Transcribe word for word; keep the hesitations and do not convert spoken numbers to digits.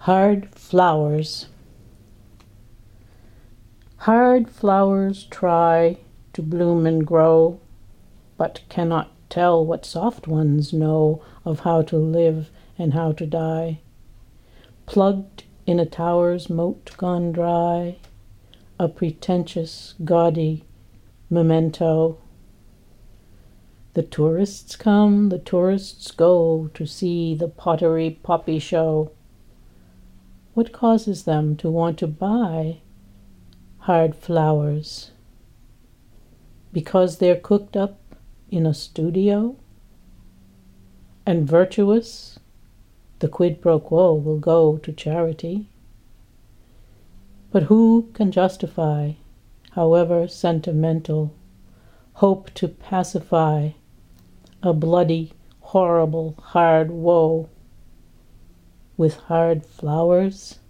Hard flowers. Hard flowers try to bloom and grow, but cannot tell what soft ones know of how to live and how to die. Plugged in a tower's moat gone dry, a pretentious, gaudy memento. The tourists come, the tourists go to see the pottery poppy show. What causes them to want to buy hard flowers? Because they're cooked up in a studio? And virtuous, the quid pro quo will go to charity. But who can justify, however sentimental, hope to pacify a bloody, horrible, hard woe with hard flowers?